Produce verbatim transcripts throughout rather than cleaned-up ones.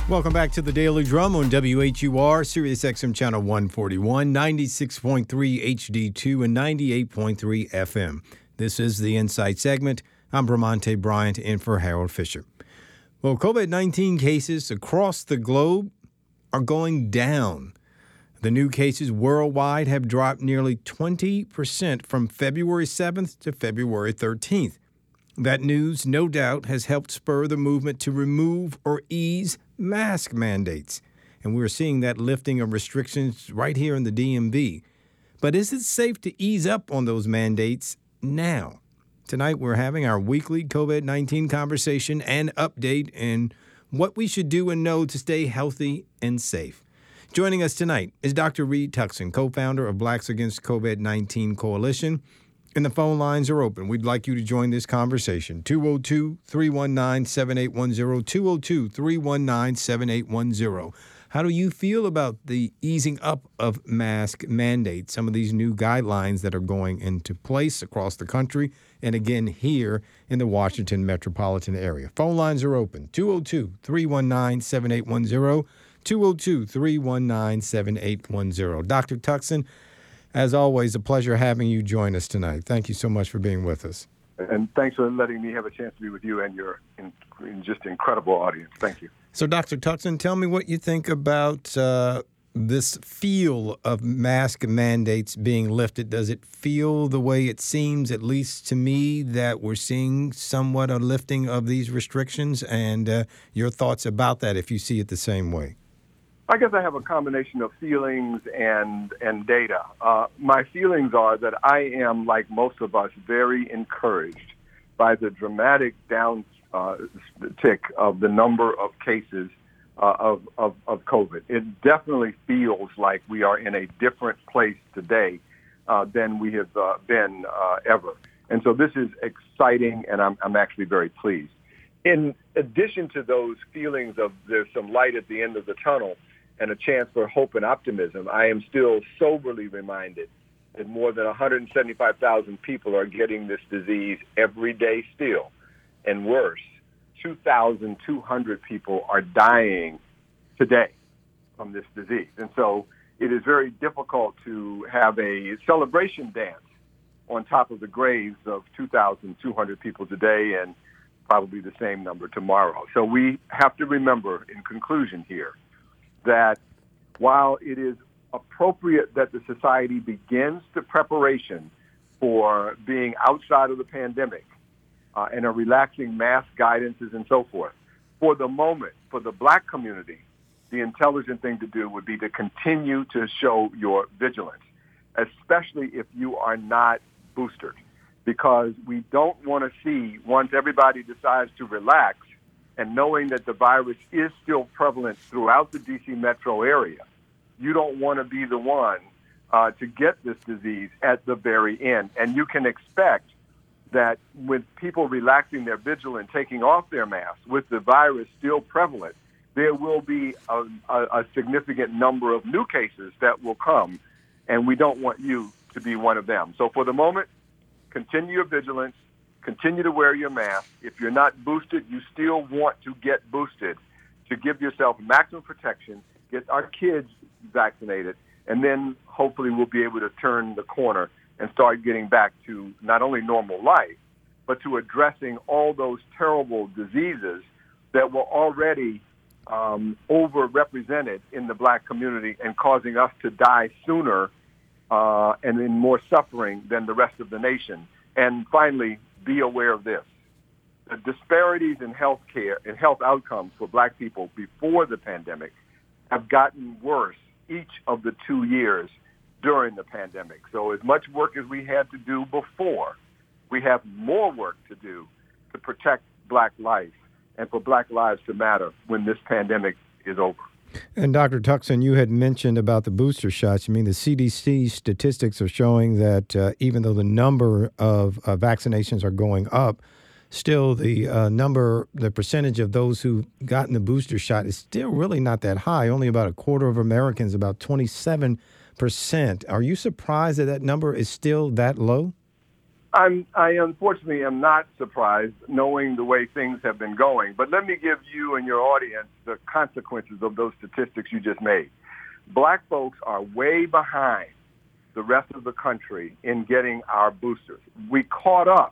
Welcome back to the Daily Drum on W H U R, Sirius X M Channel one forty-one, ninety-six point three H D two, and ninety-eight point three F M. This is the Insight segment. I'm Bramante Bryant in for Harold Fisher. Well, COVID nineteen cases across the globe are going down. The new cases worldwide have dropped nearly twenty percent from February seventh to February thirteenth. That news, no doubt, has helped spur the movement to remove or ease mask mandates. And we're seeing that lifting of restrictions right here in the D M V. But is it safe to ease up on those mandates now? Tonight, we're having our weekly COVID nineteen conversation and update in what we should do and know to stay healthy and safe. Joining us tonight is Doctor Reed Tuckson, co-founder of Blacks Against COVID nineteen Coalition. And the phone lines are open. We'd like you to join this conversation. two oh two, three one nine, seven eight one zero, two oh two, three one nine, seven eight one zero. How do you feel about the easing up of mask mandates, some of these new guidelines that are going into place across the country and again here in the Washington metropolitan area? Phone lines are open. two oh two, three one nine, seven eight one zero, two oh two, three one nine, seven eight one zero. Doctor Tuckson, as always, a pleasure having you join us tonight. Thank you so much for being with us. And thanks for letting me have a chance to be with you and your in, in just incredible audience. Thank you. So, Doctor Tuckson, tell me what you think about uh, this feel of mask mandates being lifted. Does it feel the way it seems, at least to me, that we're seeing somewhat a lifting of these restrictions? And uh, your thoughts about that, if you see it the same way? I guess I have a combination of feelings and and data. Uh, my feelings are that I am, like most of us, very encouraged by the dramatic downtick uh, of the number of cases uh, of, of, of COVID. It definitely feels like we are in a different place today uh, than we have uh, been uh, ever. And so this is exciting, and I'm, I'm actually very pleased. In addition to those feelings of there's some light at the end of the tunnel, and a chance for hope and optimism, I am still soberly reminded that more than one hundred seventy-five thousand people are getting this disease every day still. And worse, two thousand two hundred people are dying today from this disease. And so it is very difficult to have a celebration dance on top of the graves of two thousand two hundred people today and probably the same number tomorrow. So we have to remember, in conclusion here, that while it is appropriate that the society begins the preparation for being outside of the pandemic uh, and are relaxing mask guidances and so forth, for the moment, for the black community, the intelligent thing to do would be to continue to show your vigilance, especially if you are not boosted, because we don't want to see, once everybody decides to relax, and knowing that the virus is still prevalent throughout the D C metro area, you don't want to be the one uh, to get this disease at the very end. And you can expect that with people relaxing their vigilance, taking off their masks, with the virus still prevalent, there will be a, a, a significant number of new cases that will come, and we don't want you to be one of them. So for the moment, continue your vigilance. Continue to wear your mask. If you're not boosted, you still want to get boosted to give yourself maximum protection, get our kids vaccinated, and then hopefully we'll be able to turn the corner and start getting back to not only normal life, but to addressing all those terrible diseases that were already um, overrepresented in the black community and causing us to die sooner uh, and in more suffering than the rest of the nation. And finally, be aware of this. The disparities in health care and health outcomes for black people before the pandemic have gotten worse each of the two years during the pandemic. So as much work as we had to do before, we have more work to do to protect black life and for black lives to matter when this pandemic is over. And Doctor Tuckson, you had mentioned about the booster shots. I mean, the C D C statistics are showing that uh, even though the number of uh, vaccinations are going up, still the uh, number, the percentage of those who've gotten the booster shot is still really not that high. Only about a quarter of Americans, about twenty-seven percent. Are you surprised that that number is still that low? I'm, I unfortunately am not surprised knowing the way things have been going, but let me give you and your audience the consequences of those statistics you just made. Black folks are way behind the rest of the country in getting our boosters. We caught up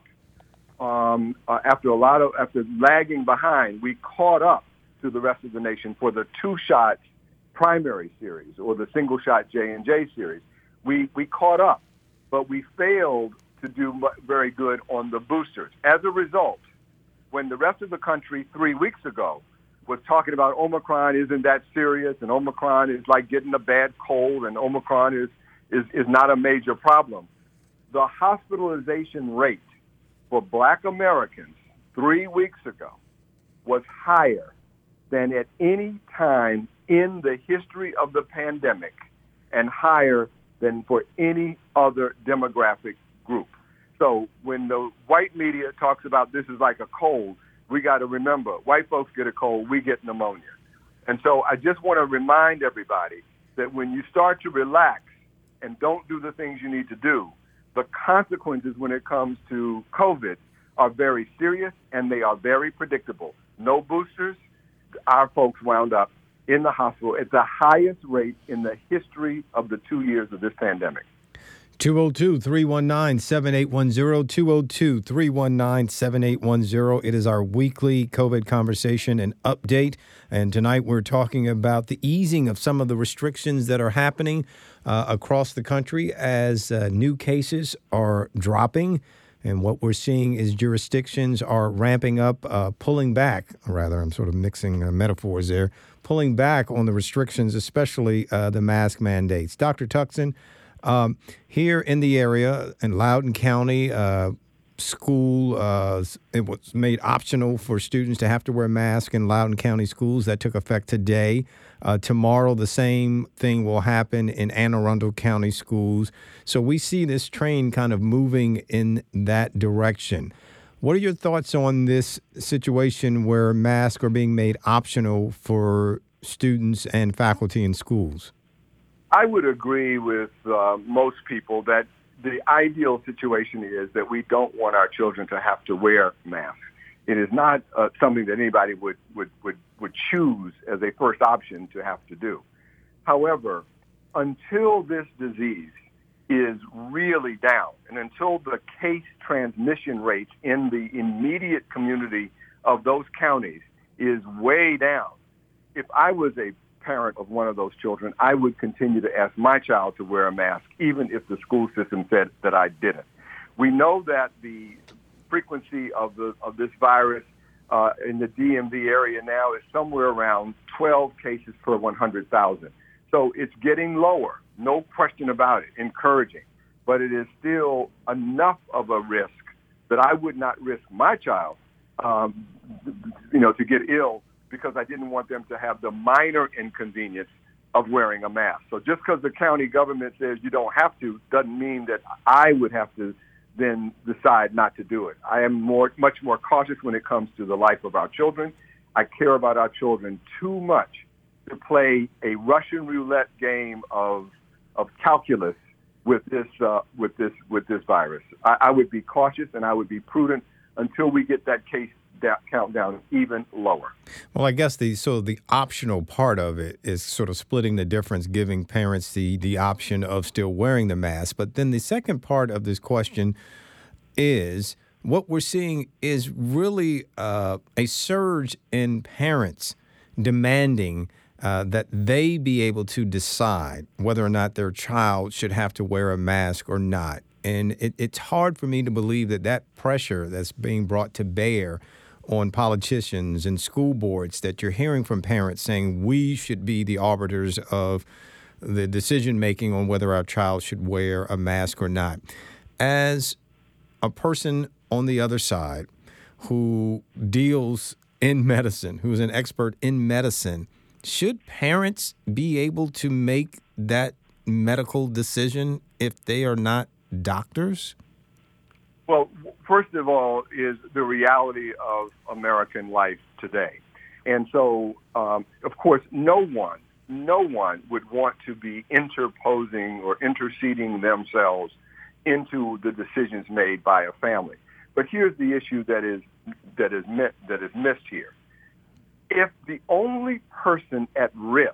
um, uh, after a lot of, after lagging behind, we caught up to the rest of the nation for the two-shot primary series or the single-shot J and J series. We, we caught up, but we failed to do very good on the boosters. As a result, when the rest of the country three weeks ago was talking about Omicron isn't that serious and Omicron is like getting a bad cold and Omicron is, is, is not a major problem, the hospitalization rate for Black Americans three weeks ago was higher than at any time in the history of the pandemic and higher than for any other demographic group. So when the white media talks about this is like a cold, we got to remember, white folks get a cold, we get pneumonia. And so I just want to remind everybody that when you start to relax and don't do the things you need to do, the consequences when it comes to COVID are very serious and they are very predictable. No boosters, our folks wound up in the hospital at the highest rate in the history of the two years of this pandemic. two oh two, three one nine, seven eight one zero, two oh two, three one nine, seven eight one zero. It is our weekly COVID conversation and update. And tonight we're talking about the easing of some of the restrictions that are happening uh, across the country as uh, new cases are dropping. And what we're seeing is jurisdictions are ramping up, uh, pulling back, rather, I'm sort of mixing uh, metaphors there, pulling back on the restrictions, especially uh, the mask mandates. Doctor Tuckson, um, here in the area in Loudoun County, uh, school, uh, it was made optional for students to have to wear masks in Loudoun County schools. That took effect today. Uh, tomorrow, the same thing will happen in Anne Arundel County schools. So we see this train kind of moving in that direction. What are your thoughts on this situation where masks are being made optional for students and faculty in schools? I would agree with uh, most people that the ideal situation is that we don't want our children to have to wear masks. It is not uh, something that anybody would, would, would, would choose as a first option to have to do. However, until this disease is really down and until the case transmission rates in the immediate community of those counties is way down, if I was a parent of one of those children, I would continue to ask my child to wear a mask, even if the school system said that I didn't. We know that the frequency of the of this virus uh, in the D M V area now is somewhere around twelve cases per one hundred thousand. So it's getting lower, no question about it, encouraging. But it is still enough of a risk that I would not risk my child, um, you know, to get ill because I didn't want them to have the minor inconvenience of wearing a mask. So just because the county government says you don't have to doesn't mean that I would have to then decide not to do it. I am more, much more cautious when it comes to the life of our children. I care about our children too much to play a Russian roulette game of of calculus with this uh, with this with this virus. I, I would be cautious and I would be prudent until we get that case that count down even lower. Well, I guess the so the optional part of it is sort of splitting the difference, giving parents the the option of still wearing the mask. But then the second part of this question is what we're seeing is really uh, a surge in parents demanding uh, that they be able to decide whether or not their child should have to wear a mask or not. And it, it's hard for me to believe that that pressure that's being brought to bear on politicians and school boards, that you're hearing from parents saying we should be the arbiters of the decision-making on whether our child should wear a mask or not. As a person on the other side who deals in medicine, who's an expert in medicine, should parents be able to make that medical decision if they are not doctors? Well, first of all is the reality of American life today. And so, um, of course, no one, no one would want to be interposing or interceding themselves into the decisions made by a family. But here's the issue that is that is mi- that is missed here. If the only person at risk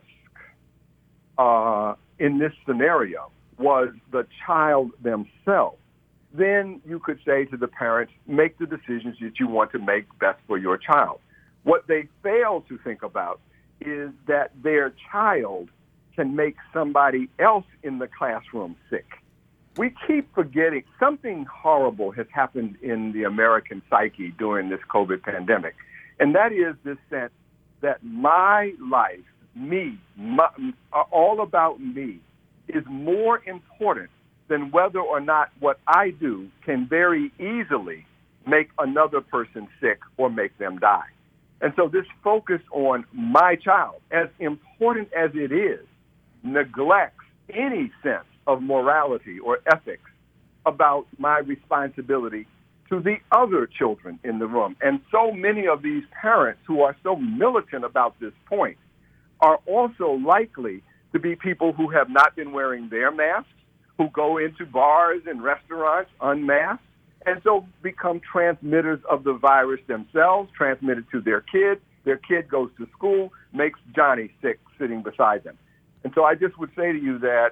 uh, in this scenario was the child themselves, then you could say to the parents, make the decisions that you want to make best for your child. What they fail to think about is that their child can make somebody else in the classroom sick. We keep forgetting something horrible has happened in the American psyche during this COVID pandemic, and that is this sense that my life, me, my, all about me, is more important than whether or not what I do can very easily make another person sick or make them die. And so this focus on my child, as important as it is, neglects any sense of morality or ethics about my responsibility to the other children in the room. And so many of these parents who are so militant about this point are also likely to be people who have not been wearing their masks, who go into bars and restaurants unmasked, and so become transmitters of the virus themselves, transmit it to their kid. Their kid goes to school, makes Johnny sick sitting beside them. And so I just would say to you that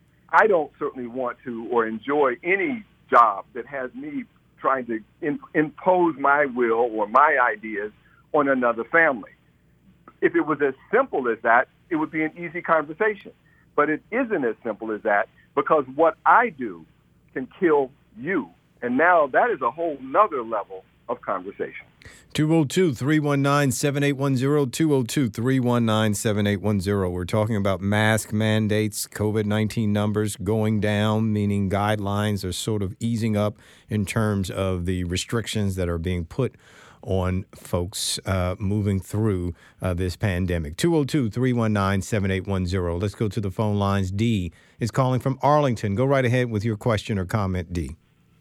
I don't certainly want to or enjoy any job that has me trying to in, impose my will or my ideas on another family. If it was as simple as that, it would be an easy conversation. But it isn't as simple as that, because what I do can kill you. And now that is a whole nother level of conversation. two oh two, three one nine, seven eight one zero, two oh two, three one nine, seven eight one zero. We're talking about mask mandates, COVID nineteen numbers going down, meaning guidelines are sort of easing up in terms of the restrictions that are being put on folks uh, moving through uh, this pandemic. two oh two, three one nine, seven eight one zero. Let's go to the phone lines. D is calling from Arlington. Go right ahead with your question or comment, D.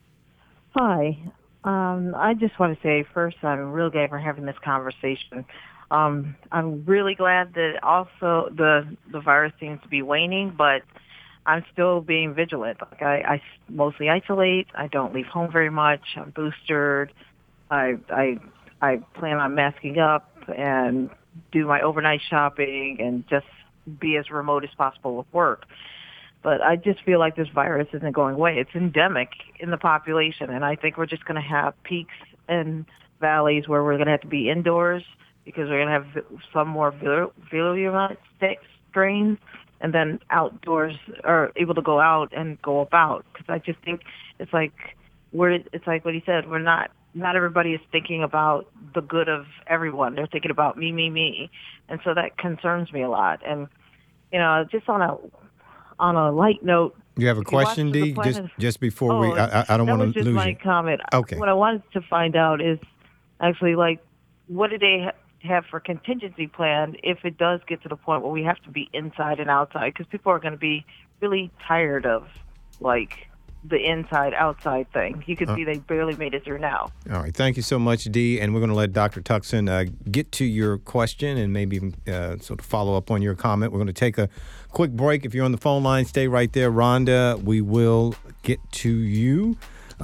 Hi. Um, I just want to say, first, I'm real glad we're having this conversation. Um, I'm really glad that also the the virus seems to be waning, but I'm still being vigilant. Like I, I mostly isolate. I don't leave home very much. I'm boosted. I I I plan on masking up and do my overnight shopping and just be as remote as possible with work. But I just feel like this virus isn't going away. It's endemic in the population, and I think we're just going to have peaks and valleys where we're going to have to be indoors because we're going to have some more virulent strains, and then outdoors are able to go out and go about. Because I just think it's like we're it's like what he said. We're not not everybody is thinking about the good of everyone. They're thinking about me, me, me, and so that concerns me a lot. And you know, just on a On a light note, you have a question, D? Just just before oh, we, I, I don't want to lose you. That was just my comment. Okay. What I wanted to find out is actually like, what do they ha- have for contingency plan if it does get to the point where we have to be inside and outside? Because people are going to be really tired of like the inside-outside thing. You can uh, see they barely made it through now. All right. Thank you so much, Dee. And we're going to let Doctor Tuckson uh, get to your question and maybe even uh, sort of follow up on your comment. We're going to take a quick break. If you're on the phone line, stay right there. Rhonda, we will get to you.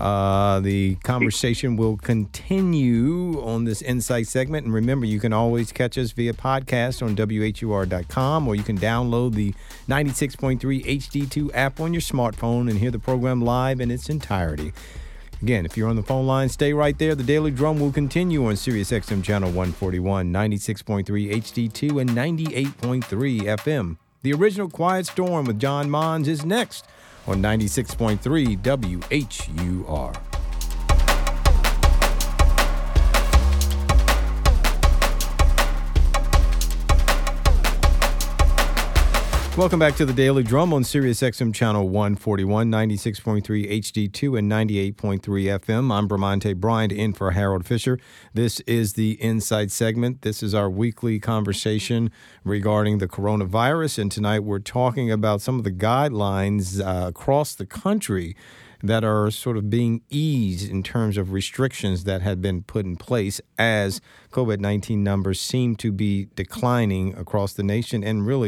Uh, the conversation will continue on this Insight segment. And remember, you can always catch us via podcast on W H U R dot com, or you can download the ninety-six point three H D two app on your smartphone and hear the program live in its entirety. Again, if you're on the phone line, stay right there. The Daily Drum will continue on Sirius X M Channel one forty-one, ninety-six point three H D two, and ninety-eight point three F M. The original Quiet Storm with John Mons is next on ninety-six point three W H U R. Welcome back to the Daily Drum on Sirius X M Channel one forty-one, ninety-six point three H D two, and ninety-eight point three F M. I'm Bramante Bryant in for Harold Fisher. This is the Insight segment. This is our weekly conversation regarding the coronavirus, and tonight we're talking about some of the guidelines uh, across the country that are sort of being eased in terms of restrictions that had been put in place as COVID nineteen numbers seem to be declining across the nation and really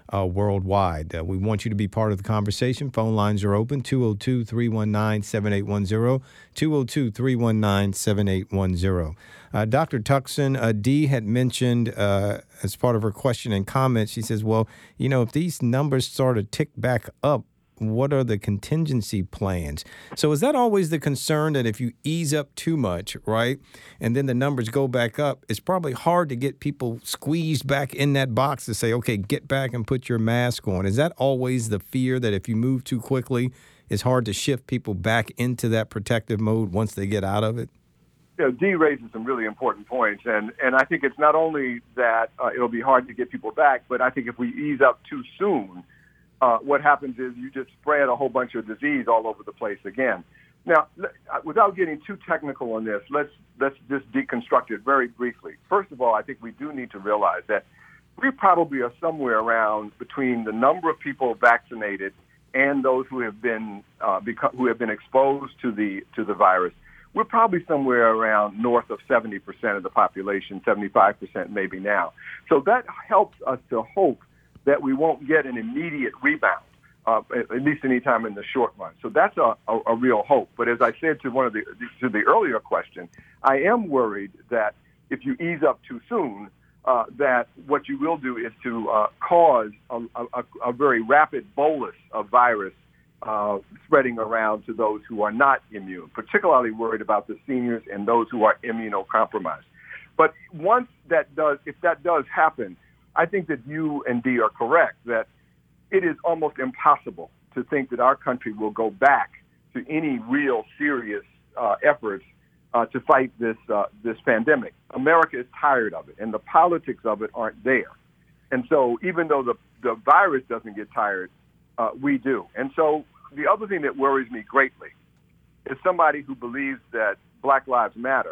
uh, worldwide. Uh, we want you to be part of the conversation. Phone lines are open, two oh two, three one nine, seven eight one zero, two oh two, three one nine, seven eight one zero. Uh, Doctor Tuckson, uh, Dee had mentioned uh, as part of her question and comment, she says, well, you know, if these numbers sort of tick back up, what are the contingency plans? So is that always the concern that if you ease up too much, right, and then the numbers go back up, it's probably hard to get people squeezed back in that box to say, okay, get back and put your mask on? Is that always the fear that if you move too quickly, it's hard to shift people back into that protective mode once they get out of it? You know, Dee raises some really important points, and, and I think it's not only that uh, it'll be hard to get people back, but I think if we ease up too soon, Uh, what happens is you just spread a whole bunch of disease all over the place again. Now, without getting too technical on this, let's let's just deconstruct it very briefly. First of all, I think we do need to realize that we probably are somewhere around between the number of people vaccinated and those who have been uh, become, who have been exposed to the to the virus. We're probably somewhere around north of seventy percent of the population, seventy-five percent maybe now. So that helps us to hope that we won't get an immediate rebound, uh, at least any time in the short run. So that's a, a, a real hope. But as I said to one of the to the earlier question, I am worried that if you ease up too soon, uh, that what you will do is to uh, cause a, a, a very rapid bolus of virus uh, spreading around to those who are not immune. Particularly worried about the seniors and those who are immunocompromised. But once that does, if that does happen, I think that you and Dee are correct that it is almost impossible to think that our country will go back to any real serious uh, efforts uh, to fight this uh, this pandemic. America is tired of it, and the politics of it aren't there. And so even though the, the virus doesn't get tired, uh, we do. And so the other thing that worries me greatly is somebody who believes that Black Lives Matter.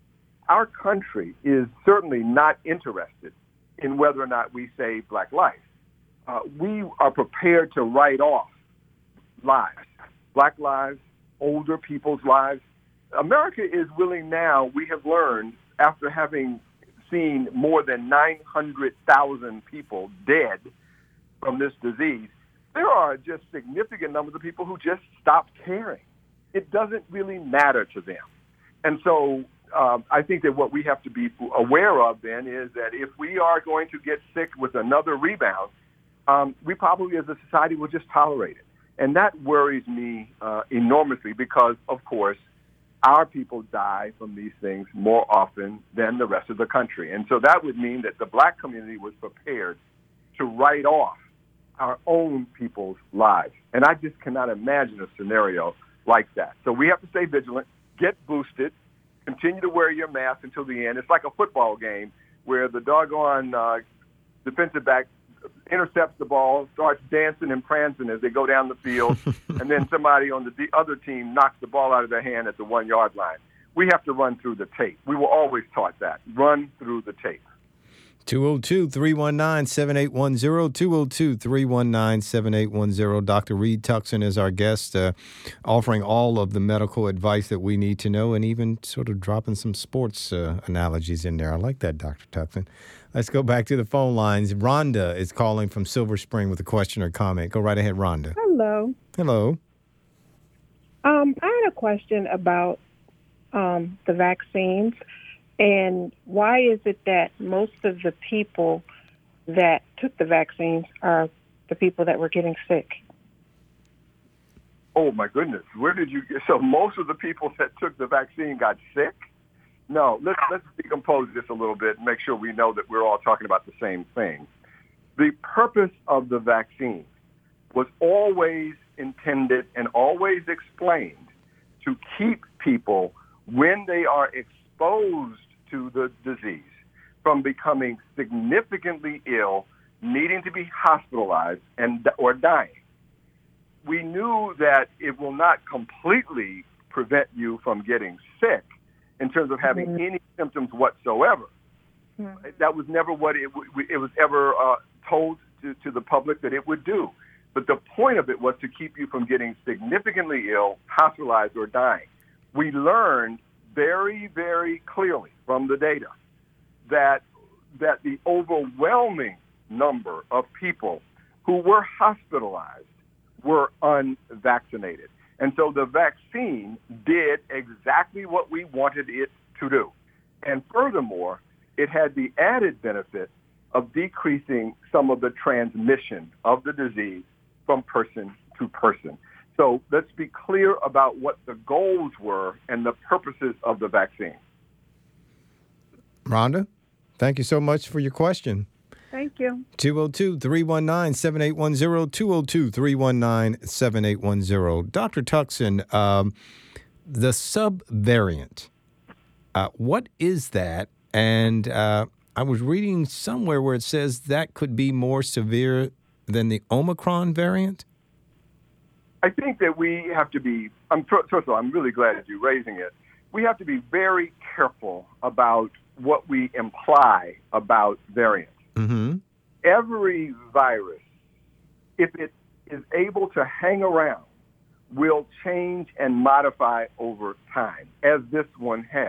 Our country is certainly not interested in whether or not we save Black life. Uh, we are prepared to write off lives, Black lives, older people's lives. America is willing now, we have learned, after having seen more than nine hundred thousand people dead from this disease, there are just significant numbers of people who just stopped caring. It doesn't really matter to them. And so Um, I think that what we have to be aware of then is that if we are going to get sick with another rebound, um, we probably as a society will just tolerate it. And that worries me uh, enormously because, of course, our people die from these things more often than the rest of the country. And so that would mean that the Black community was prepared to write off our own people's lives. And I just cannot imagine a scenario like that. So we have to stay vigilant, get boosted, continue to wear your mask until the end. It's like a football game where the doggone uh, defensive back intercepts the ball, starts dancing and prancing as they go down the field, and then somebody on the other team knocks the ball out of their hand at the one-yard line. We have to run through the tape. We were always taught that. Run through the tape. two oh two, three one nine, seven eight one zero, two oh two, three one nine, seven eight one zero. Doctor Reed Tuckson is our guest, uh, offering all of the medical advice that we need to know and even sort of dropping some sports uh, analogies in there. I like that, Doctor Tuckson. Let's go back to the phone lines. Rhonda is calling from Silver Spring with a question or comment. Go right ahead, Rhonda. Hello. Hello. Um, I had a question about um, the vaccines. And why is it that most of the people that took the vaccines are the people that were getting sick? Oh, my goodness. Where did you get? So most of the people that took the vaccine got sick? No, let's, let's decompose this a little bit and make sure we know that we're all talking about the same thing. The purpose of the vaccine was always intended and always explained to keep people, when they are exposed to the disease, from becoming significantly ill, needing to be hospitalized, and or dying. We knew that it will not completely prevent you from getting sick in terms of having mm-hmm. any symptoms whatsoever. Mm-hmm. That was never what it, it was ever uh, told to, to the public that it would do. But the point of it was to keep you from getting significantly ill, hospitalized, or dying. We learned very, very clearly from the data that that the overwhelming number of people who were hospitalized were unvaccinated. And so the vaccine did exactly what we wanted it to do. And furthermore, it had the added benefit of decreasing some of the transmission of the disease from person to person. So let's be clear about what the goals were and the purposes of the vaccine. Rhonda, thank you so much for your question. Thank you. two oh two, three one nine, seven eight one zero, two oh two, three one nine, seven eight one zero. Doctor Tuckson, um, the subvariant, uh, what is that? And uh, I was reading somewhere where it says that could be more severe than the Omicron variant. I think that we have to be, I'm, first of all, I'm really glad that you're raising it. We have to be very careful about what we imply about variants. Mm-hmm. Every virus, if it is able to hang around, will change and modify over time, as this one has.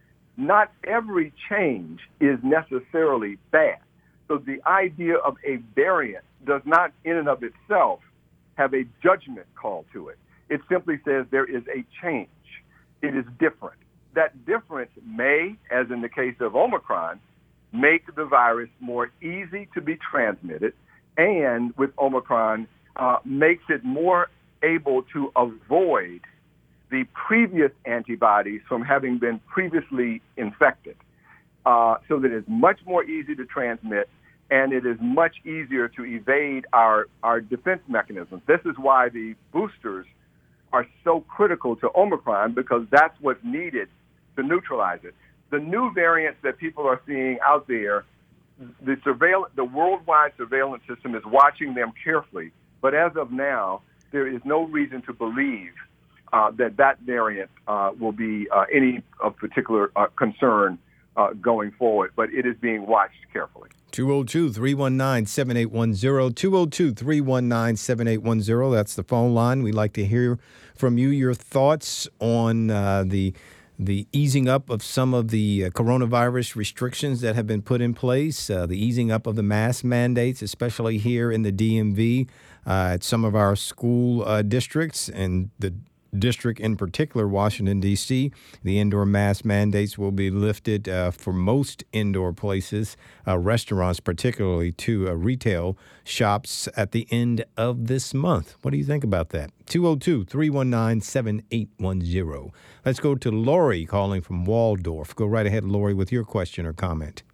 Not every change is necessarily bad. So the idea of a variant does not in and of itself have a judgment call to it. It simply says there is a change. It is different. That difference may, as in the case of Omicron, make the virus more easy to be transmitted, and with Omicron, uh, makes it more able to avoid the previous antibodies from having been previously infected. Uh, so that it's much more easy to transmit, and it is much easier to evade our, our defense mechanisms. This is why the boosters are so critical to Omicron, because that's what's needed to neutralize it. The new variants that people are seeing out there, the surveillance, the worldwide surveillance system is watching them carefully. But as of now, there is no reason to believe uh, that that variant uh, will be uh, any of particular uh, concern uh, going forward. But it is being watched carefully. two oh two, three one nine, seven eight one zero, two oh two, three one nine, seven eight one zero. That's the phone line. We'd like to hear from you, your thoughts on uh, the the easing up of some of the uh, coronavirus restrictions that have been put in place, uh, the easing up of the mask mandates, especially here in the D M V, uh, at some of our school uh, districts, and the district in particular, Washington, D C. The indoor mask mandates will be lifted uh, for most indoor places, uh, restaurants particularly, to uh, retail shops at the end of this month. What do you think about that? two oh two, three one nine, seven eight one zero. Let's go to Lori calling from Waldorf. Go right ahead, Lori, with your question or comment.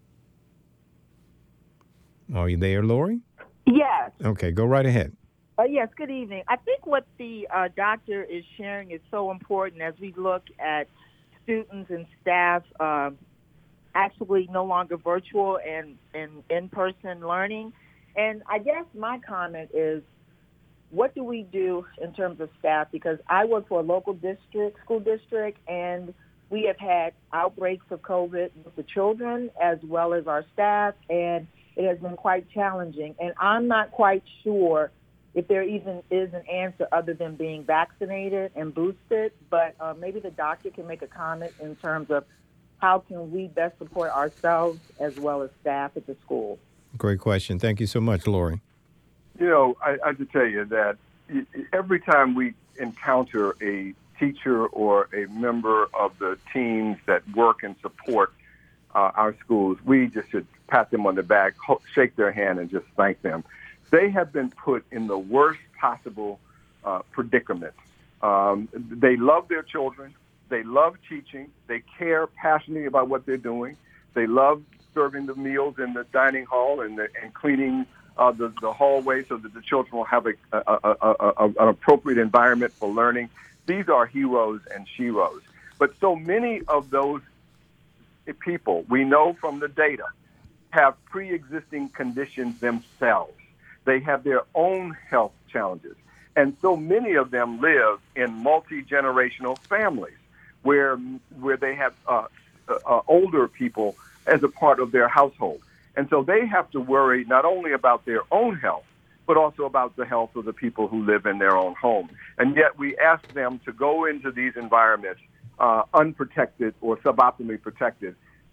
Are you there, Lori? Yes. Okay, go right ahead. Uh, yes, good evening. I think what the uh, doctor is sharing is so important as we look at students and staff uh, actually no longer virtual and, and in-person learning. And I guess my comment is, what do we do in terms of staff? Because I work for a local district, school district, and we have had outbreaks of COVID with the children as well as our staff, and it has been quite challenging. And I'm not quite sure if there even is an answer other than being vaccinated and boosted, but uh, maybe the doctor can make a comment in terms of how can we best support ourselves as well as staff at the school. Great question. Thank you so much, Lori. You know, I, I have to tell you that every time we encounter a teacher or a member of the teams that work and support uh, our schools, we just should pat them on the back, shake their hand, and just thank them. They have been put in the worst possible uh, predicament. Um, they love their children. They love teaching. They care passionately about what they're doing. They love serving the meals in the dining hall and, the, and cleaning uh, the, the hallway so that the children will have a, a, a, a, an appropriate environment for learning. These are heroes and sheroes. But so many of those people, we know from the data, have pre-existing conditions themselves. They have their own health challenges. And so many of them live in multi-generational families where where they have uh, uh, older people as a part of their household. And so they have to worry not only about their own health, but also about the health of the people who live in their own home. And yet we ask them to go into these environments uh, unprotected or suboptimally protected.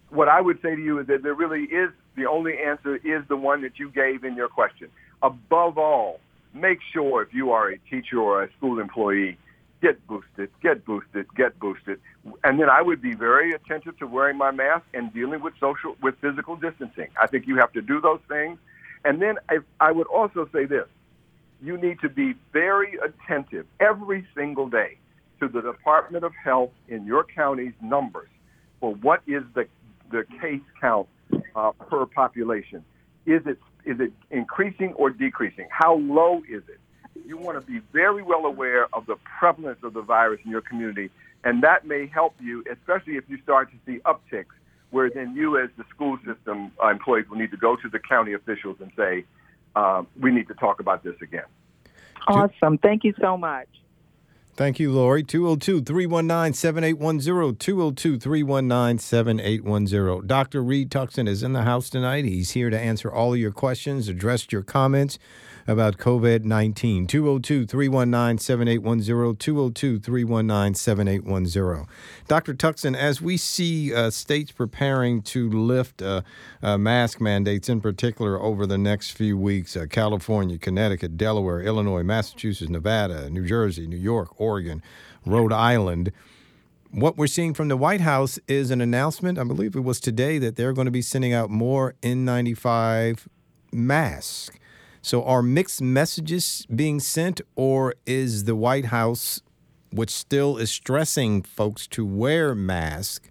what I would say to you is that there really is, the only answer is the one that you gave in your question. Above all, make sure if you are a teacher or a school employee, get boosted, get boosted, get boosted. And then I would be very attentive to wearing my mask and dealing with social, with physical distancing. I think you have to do those things. And then I, I would also say this. You need to be very attentive every single day to the Department of Health in your county's numbers for what is the the case count uh, per population. Is it is it increasing or decreasing? How low is it? You want to be very well aware of the prevalence of the virus in your community, and that may help you, especially if you start to see upticks, where then you as the school system uh, employees will need to go to the county officials and say, uh, we need to talk about this again. Awesome. Thank you so much. Thank you, Lori. two oh two, three one nine, seven eight one zero, two oh two, three one nine, seven eight one zero. Doctor Reed Tuckson is in the house tonight. He's here to answer all of your questions, address your comments about COVID nineteen. two oh two, three one nine, seven eight one zero, two oh two, three one nine, seven eight one zero. Doctor Tuckson, as we see uh, states preparing to lift uh, uh, mask mandates in particular over the next few weeks, uh, California, Connecticut, Delaware, Illinois, Massachusetts, Nevada, New Jersey, New York, Oregon, Rhode Island, what we're seeing from the White House is an announcement, I believe it was today, that they're going to be sending out more N ninety-five masks. So are mixed messages being sent, or is the White House, which still is stressing folks to wear masks,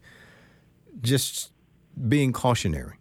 just being cautionary?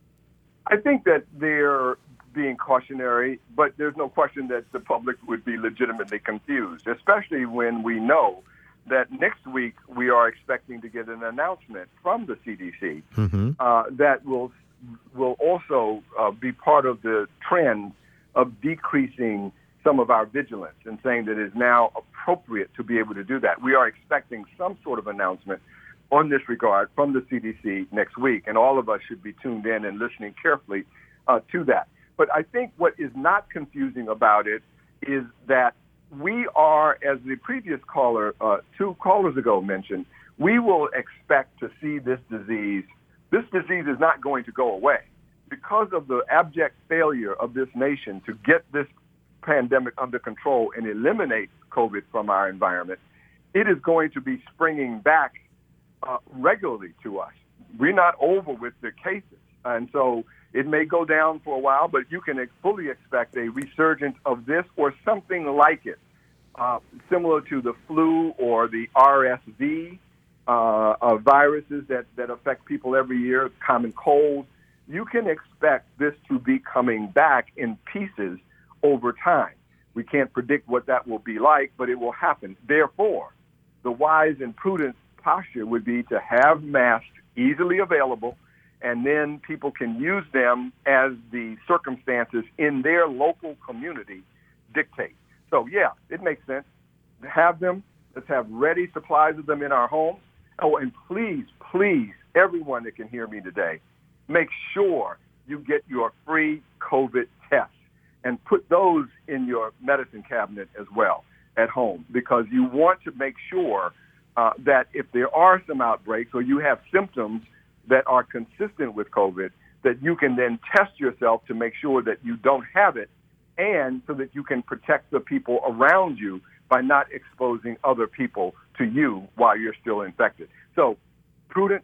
I think that they're being cautionary, but there's no question that the public would be legitimately confused, especially when we know that next week we are expecting to get an announcement from the C D C mm-hmm. uh, that will will also uh, be part of the trend of decreasing some of our vigilance and saying that it is now appropriate to be able to do that. We are expecting some sort of announcement on this regard from the C D C next week, and all of us should be tuned in and listening carefully uh, to that. But I think what is not confusing about it is that we are, as the previous caller, uh, two callers ago mentioned, we will expect to see this disease. This disease is not going to go away. Because of the abject failure of this nation to get this pandemic under control and eliminate COVID from our environment, it is going to be springing back uh, regularly to us. We're not over with the cases. And so it may go down for a while, but you can fully expect a resurgence of this or something like it, uh, similar to the flu or the R S V uh, uh, viruses that, that affect people every year, common colds. You can expect this to be coming back in pieces over time. We can't predict what that will be like, but it will happen. Therefore, the wise and prudent posture would be to have masks easily available, and then people can use them as the circumstances in their local community dictate. So, yeah, it makes sense. Have them. Let's have ready supplies of them in our homes. Oh, and please, please, everyone that can hear me today, make sure you get your free COVID tests and put those in your medicine cabinet as well at home, because you want to make sure uh, that if there are some outbreaks or you have symptoms that are consistent with COVID, that you can then test yourself to make sure that you don't have it, and so that you can protect the people around you by not exposing other people to you while you're still infected. So, prudent,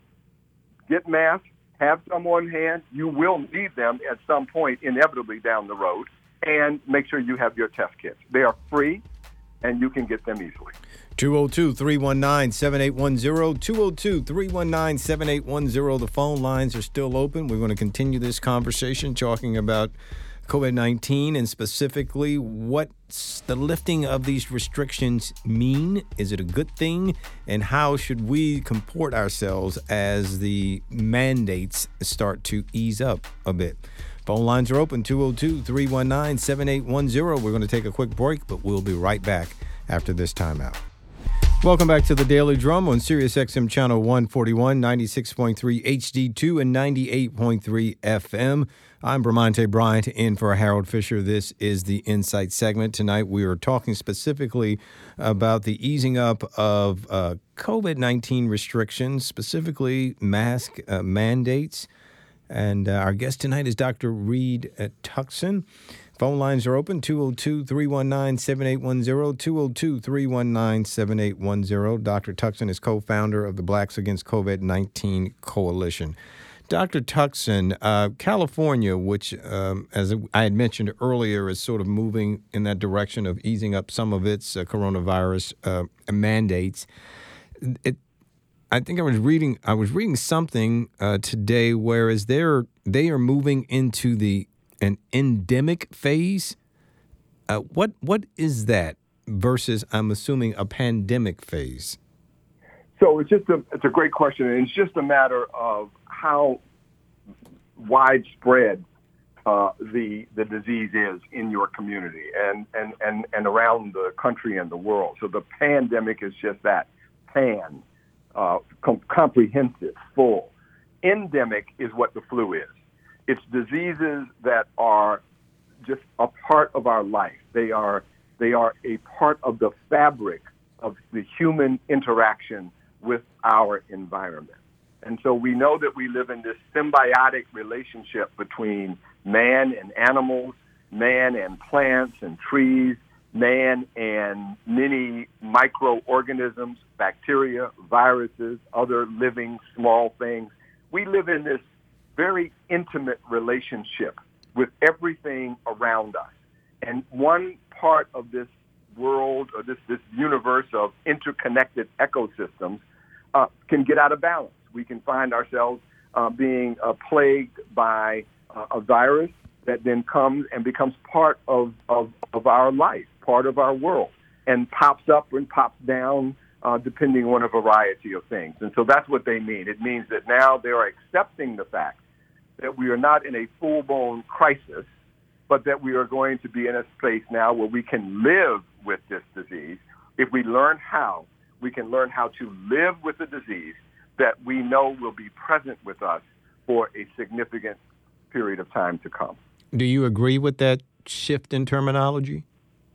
get masks. Have some on hand. You will need them at some point, inevitably down the road, and make sure you have your test kits. They are free, and you can get them easily. two oh two, three one nine, seven eight one zero, two oh two, three one nine, seven eight one zero. The phone lines are still open. We're going to continue this conversation talking about COVID nineteen and specifically what's the lifting of these restrictions mean? Is it a good thing? And how should we comport ourselves as the mandates start to ease up a bit? Phone lines are open, two oh two, three one nine, seven eight one zero. We're going to take a quick break, but we'll be right back after this timeout. Welcome back to the Daily Drum on Sirius X M Channel one forty-one, ninety-six point three H D two and ninety-eight point three F M. I'm Bramante Bryant in for Harold Fisher. This is the Insight segment. Tonight we are talking specifically about the easing up of uh, COVID nineteen restrictions, specifically mask uh, mandates. And uh, our guest tonight is Doctor Reed uh, Tuckson. Phone lines are open, two oh two, three one nine, seven eight one zero, two oh two, three one nine, seven eight one zero. Doctor Tuckson is co-founder of the Blacks Against COVID nineteen Coalition. Doctor Tuckson, uh, California, which, um, as I had mentioned earlier, is sort of moving in that direction of easing up some of its uh, coronavirus uh, mandates. It, I think I was reading. I was reading something uh, today, whereas they're they are moving into the an endemic phase. Uh, what what is that versus, I'm assuming, a pandemic phase? So it's just a it's a great question, and it's just a matter of how widespread uh, the the disease is in your community and, and, and, and around the country and the world. So the pandemic is just that, pan, uh, com- comprehensive, full. Endemic is what the flu is. It's diseases that are just a part of our life. They are they are a part of the fabric of the human interaction with our environment. And so we know that we live in this symbiotic relationship between man and animals, man and plants and trees, man and many microorganisms, bacteria, viruses, other living small things. We live in this very intimate relationship with everything around us. And one part of this world or this, this universe of interconnected ecosystems uh, can get out of balance. We can find ourselves uh, being uh, plagued by uh, a virus that then comes and becomes part of, of, of our life, part of our world, and pops up and pops down uh, depending on a variety of things. And so that's what they mean. It means that now they are accepting the fact that we are not in a full-blown crisis, but that we are going to be in a space now where we can live with this disease. If we learn how, we can learn how to live with the disease that we know will be present with us for a significant period of time to come. Do you agree with that shift in terminology?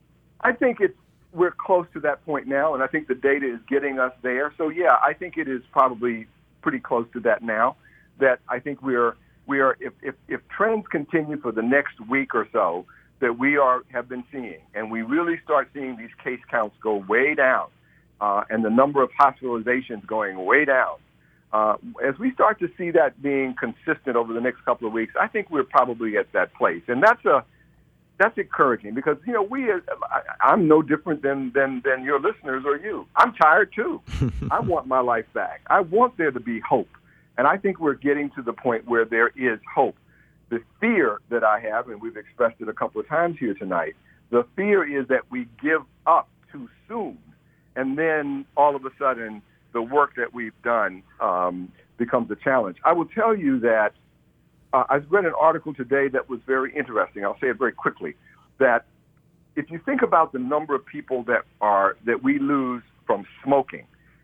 I think it's we're close to that point now, and I think the data is getting us there. So, yeah, I think it is probably pretty close to that now, that I think we are, we are if, if, if trends continue for the next week or so that we are have been seeing, and we really start seeing these case counts go way down, uh, and the number of hospitalizations going way down, uh, as we start to see that being consistent over the next couple of weeks, I think we're probably at that place. And that's a That's encouraging because, you know, we, I, I'm no different than, than, than your listeners or you. I'm tired, too. I want my life back. I want there to be hope. And I think we're getting to the point where there is hope. The fear that I have, and we've expressed it a couple of times here tonight, the fear is that we give up too soon. And then all of a sudden, the work that we've done um, becomes a challenge. I will tell you that Uh, I read an article today that was very interesting. I'll say it very quickly. That if you think about the number of people that are that we lose from smoking,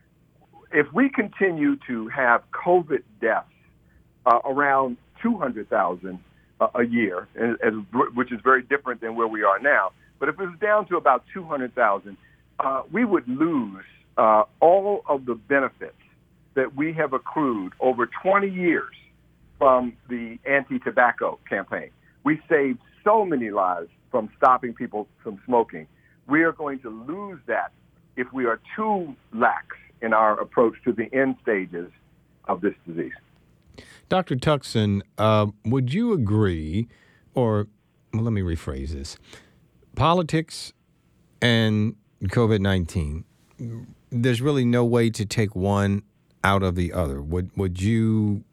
if we continue to have COVID deaths uh, around two hundred thousand uh, a year, as, as, which is very different than where we are now, but if it was down to about two hundred thousand, uh, we would lose uh, all of the benefits that we have accrued over twenty years from the anti-tobacco campaign. We saved so many lives from stopping people from smoking. We are going to lose that if we are too lax in our approach to the end stages of this disease. Doctor Tuckson, uh, would you agree, or well, let me rephrase this, politics and COVID nineteen, there's really no way to take one out of the other. Would would you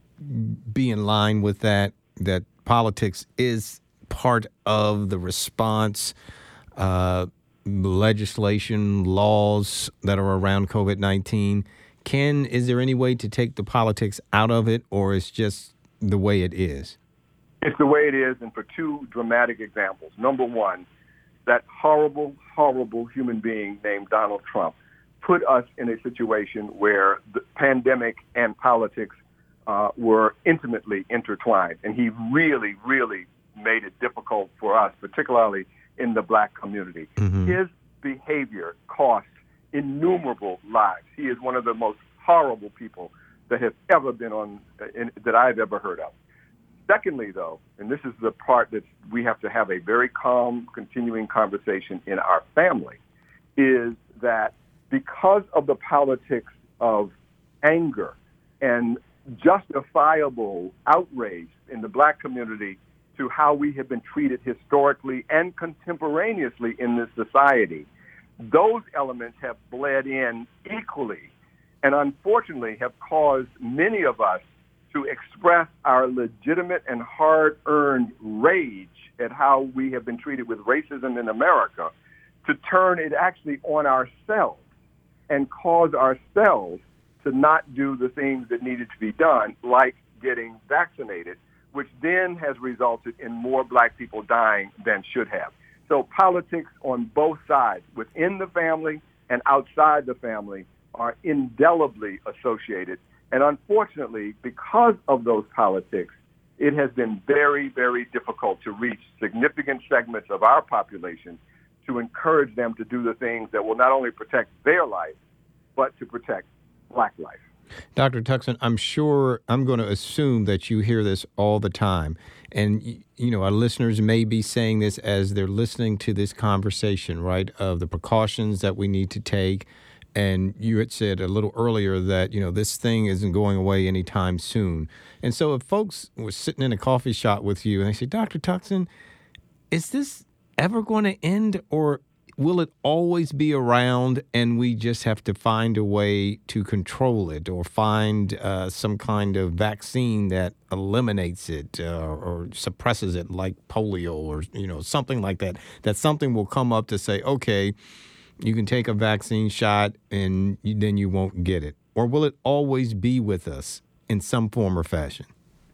be in line with that, that politics is part of the response, uh, legislation, laws that are around COVID nineteen? Can, is there any way to take the politics out of it, or it's just the way it is? It's the way it is, and for two dramatic examples. Number one, that horrible, horrible human being named Donald Trump put us in a situation where the pandemic and politics uh, were intimately intertwined. And he really, really made it difficult for us, particularly in the black community. Mm-hmm. His behavior cost innumerable lives. He is one of the most horrible people that have ever been on, in, that I've ever heard of. Secondly, though, and this is the part that we have to have a very calm, continuing conversation in our family, is that because of the politics of anger and justifiable outrage in the black community to how we have been treated historically and contemporaneously in this society, those elements have bled in equally and unfortunately have caused many of us to express our legitimate and hard-earned rage at how we have been treated with racism in America, to turn it actually on ourselves and cause ourselves to not do the things that needed to be done, like getting vaccinated, which then has resulted in more black people dying than should have. So politics on both sides, within the family and outside the family, are indelibly associated. And unfortunately, because of those politics, it has been very, very difficult to reach significant segments of our population to encourage them to do the things that will not only protect their life, but to protect black life. Doctor Tuckson, I'm sure, I'm going to assume that you hear this all the time. And, you know, our listeners may be saying this as they're listening to this conversation, right, of the precautions that we need to take. And you had said a little earlier that, you know, this thing isn't going away anytime soon. And so if folks were sitting in a coffee shop with you and they say, Doctor Tuckson, is this ever going to end, or will it always be around and we just have to find a way to control it, or find uh, some kind of vaccine that eliminates it uh, or suppresses it, like polio or, you know, something like that, that something will come up to say, okay, you can take a vaccine shot and you, then you won't get it? Or will it always be with us in some form or fashion?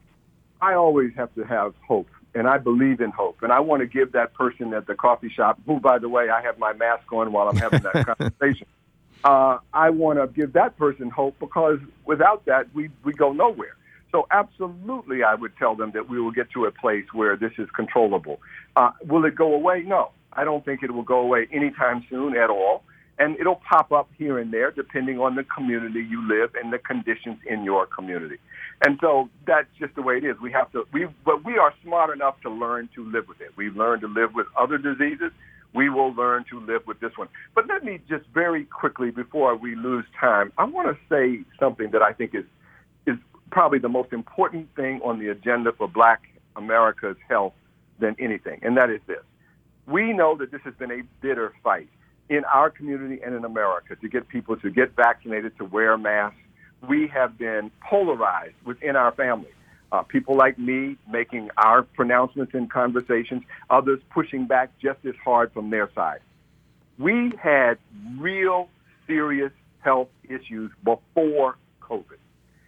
I always have to have hope, and I believe in hope. And I want to give that person at the coffee shop, who, by the way, I have my mask on while I'm having that conversation, uh, I want to give that person hope, because without that, we, we go nowhere. So absolutely, I would tell them that we will get to a place where this is controllable. Uh, will it go away? No. I don't think it will go away anytime soon at all. And it'll pop up here and there depending on the community you live and the conditions in your community. And so that's just the way it is. We have to, we, but we are smart enough to learn to live with it. We've learned to live with other diseases. We will learn to live with this one. But let me just very quickly, before we lose time, I want to say something that I think is, is probably the most important thing on the agenda for Black America's health than anything, and that is this. We know that this has been a bitter fight in our community and in America to get people to get vaccinated, to wear masks. We have been polarized within our family. Uh, people like me making our pronouncements in conversations, others pushing back just as hard from their side. We had real serious health issues before COVID,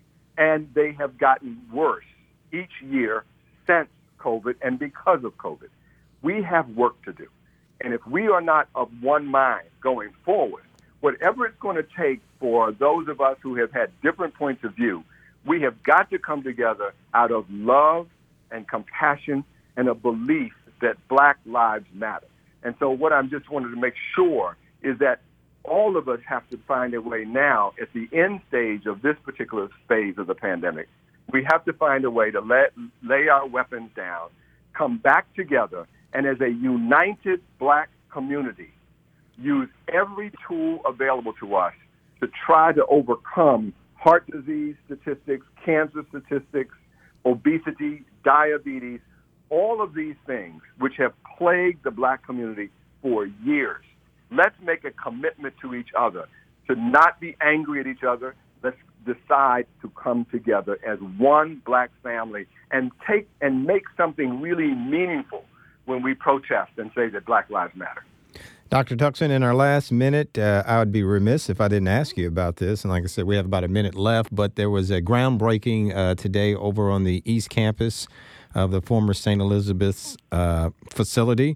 and they have gotten worse each year since COVID and because of COVID. We have work to do. And if we are not of one mind going forward, whatever it's going to take for those of us who have had different points of view, we have got to come together out of love and compassion and a belief that black lives matter. And so what I'm just wanted to make sure is that all of us have to find a way now, at the end stage of this particular phase of the pandemic, we have to find a way to let, lay our weapons down, come back together, and as a united black community, use every tool available to us to try to overcome heart disease statistics, cancer statistics, obesity, diabetes, all of these things which have plagued the black community for years. Let's make a commitment to each other to not be angry at each other. Let's decide to come together as one black family and take and make something really meaningful when we protest and say that Black Lives Matter. Doctor Tuckson, in our last minute, uh, I would be remiss if I didn't ask you about this. And like I said, we have about a minute left, but there was a groundbreaking uh, today over on the East Campus of the former Saint Elizabeth's uh, facility.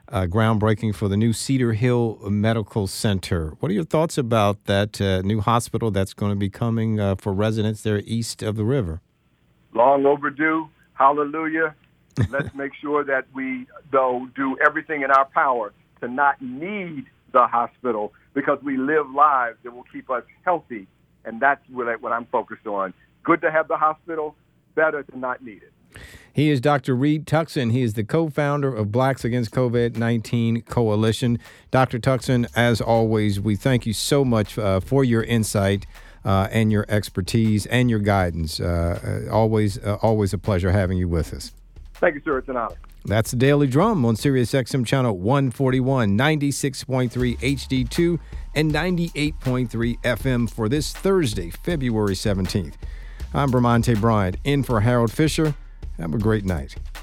uh, groundbreaking for the new Cedar Hill Medical Center. What are your thoughts about that uh, new hospital that's going to be coming uh, for residents there east of the river? Long overdue. Hallelujah. Let's make sure that we, though, do everything in our power to not need the hospital, because we live lives that will keep us healthy, and that's what, I, what I'm focused on. Good to have the hospital, better to not need it. He is Doctor Reed Tuckson. He is the co-founder of Blacks Against COVID nineteen Coalition. Doctor Tuckson, as always, we thank you so much uh, for your insight uh, and your expertise and your guidance. Uh, uh, always, uh, always a pleasure having you with us. Thank you, sir. It's an honor. That's the Daily Drum on Sirius X M Channel one forty-one, ninety-six point three H D two, and ninety-eight point three F M for this Thursday, February seventeenth. I'm Bramante Bryant, in for Harold Fisher. Have a great night.